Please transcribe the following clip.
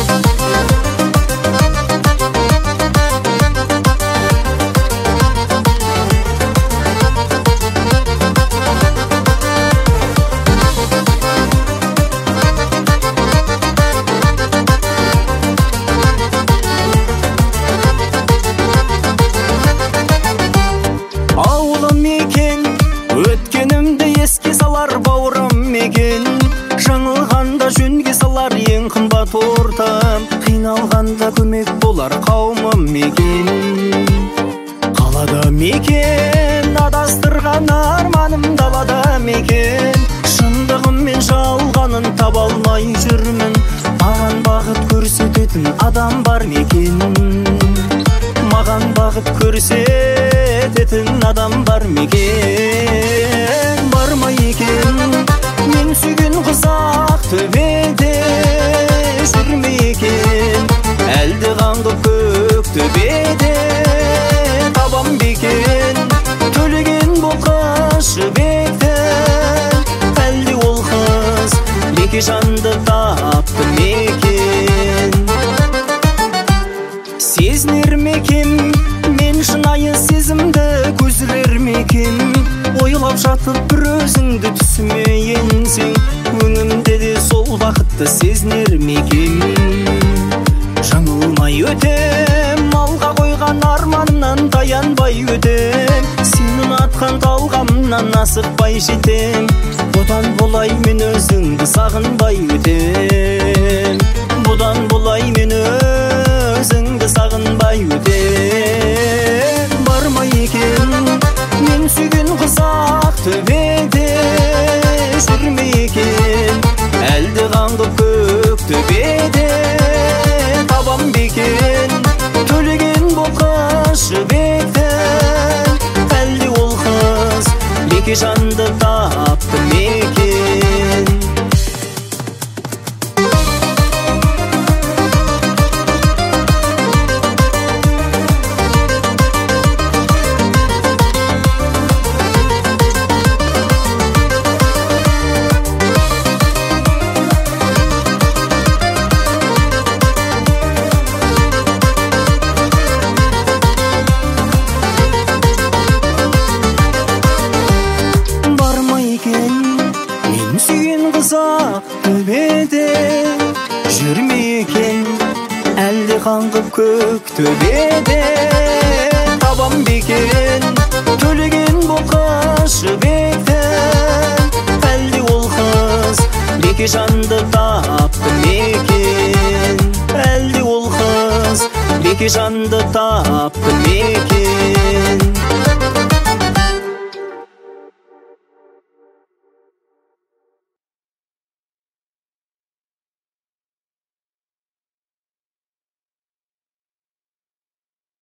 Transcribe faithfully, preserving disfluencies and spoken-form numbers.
Жаңылғанда жөнге салар ең қымбат ортам, қиналғанда көмек болар қауымым мекен. Қалада мекен, адастырған арманым далада мекен. Шындығым мен жалғанын таба алмай жүрмін, маған бағыт көрсететін адам бар мекен. Маған бағыт көрсететін адам бар мекен. Бар ма екен? Мен сүйген қызақ төбеде жүр ме екен? Әлде қаңғып көк төбеде табам бекен? Төлеген бұл қыз жібектен, әлде ол қыз беке жанды тапты мекен? Сезінер мекен мен шынайы сезімді көздірер мекен? Ойлап жатып бір өзіңді түсіме енсең, өңімде де сол бақытты сезінер мекен? Жаңылмай өтем, алға қойған арманнан таянбай өтем. Сен ұнатқан талғамнан асықпай жетем. Бұдан бұлай мен өзіңді сағынбай өтем. Бұдан бұлай мен өзіңді сағынбай өтем. Бар ма екен? Мен сүйген қызақ төбеде жүр ме екен? Әлде қаңғып көк төбеде табам бекен? Төлеген бұл қыз жібектен, әлде ол қыз беке жанды тапты мекен? Мен сүйген қызақ төбеде жүр ме екен? Әлде қаңғып көк төбеде табам бекен? Төлеген бұл қыз жібектен, әлде ол қыз беке жанды тапты мекен? Әлде ол қыз беке жанды тапты мекен?